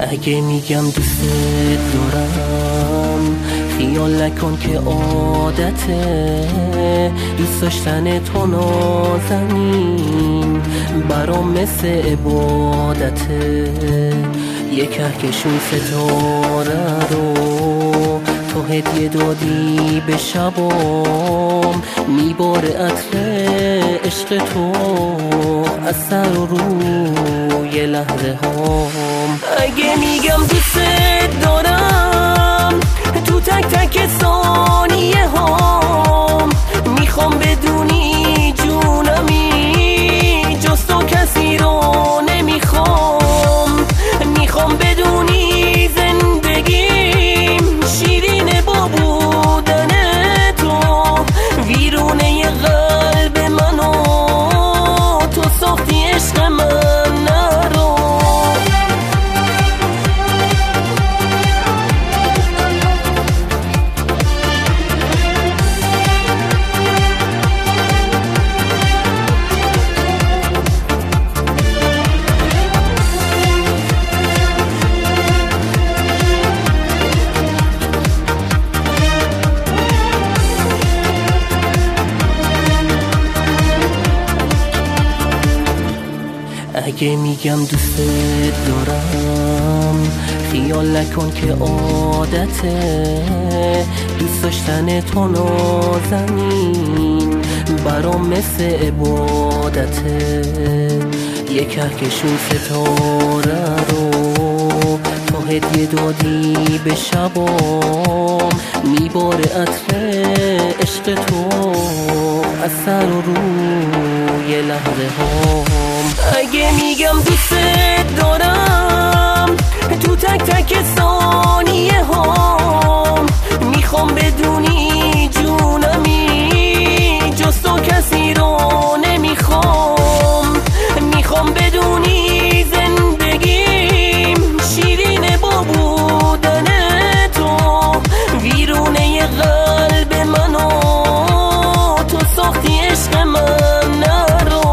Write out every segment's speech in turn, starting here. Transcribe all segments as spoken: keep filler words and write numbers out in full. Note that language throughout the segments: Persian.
اگه میگم دوست دارم خیال نکن که عادته، دوست داشتن تو نازنین برام مثل عبادته. یک کهکشون ستاره رو تو هدیه دادی به شبام، میباره عطر عشق تو از سر و روی لحظه هام. اگه میگم دوست دارم تو تک تک ثانیه هام، میخوام بدونی جونمی جز تو کسی رو نمیخوام. میخوام بدونی زندگیم شیرینه با بودن تو، ویرونه قلب منو تو ساختی عشق من نرو. اگه میگم دوست دارم خیال نکن که عادته، دوست داشتن تو نازنین برام مثل عبادته. یک کهکشون ستاره رو تو هدیه دادی به شبام، میباره عطر عشق تو از سر و روی لحظه هام. اگه میگم دوست دارم تو تک تک ثانیه هام، میخوام بدونی جونمی جز تو کسی رو نمیخوام. میخوام بدونی زندگیم شیرینه با بودن تو، ویرونه قلب منو تو ساختی عشق من نرو.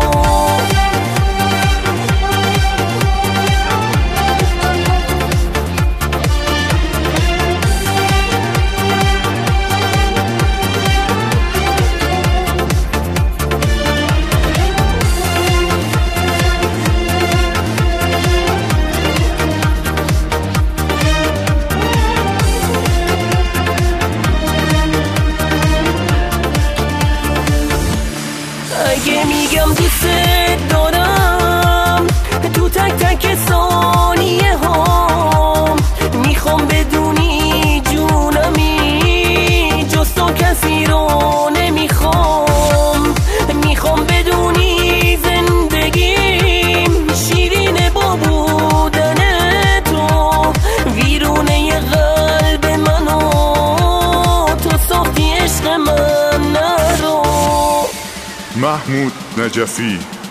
اگه میگم دوست دارم تو تک تک ثانیه هام، میخوام بدونی جونمی جز تو کسی رو نمیخوام. میخوام بدونی زندگیم شیرینه با بودن تو، ویرونه قلب منو تو ساختی عشق من نرو. محمود نجفی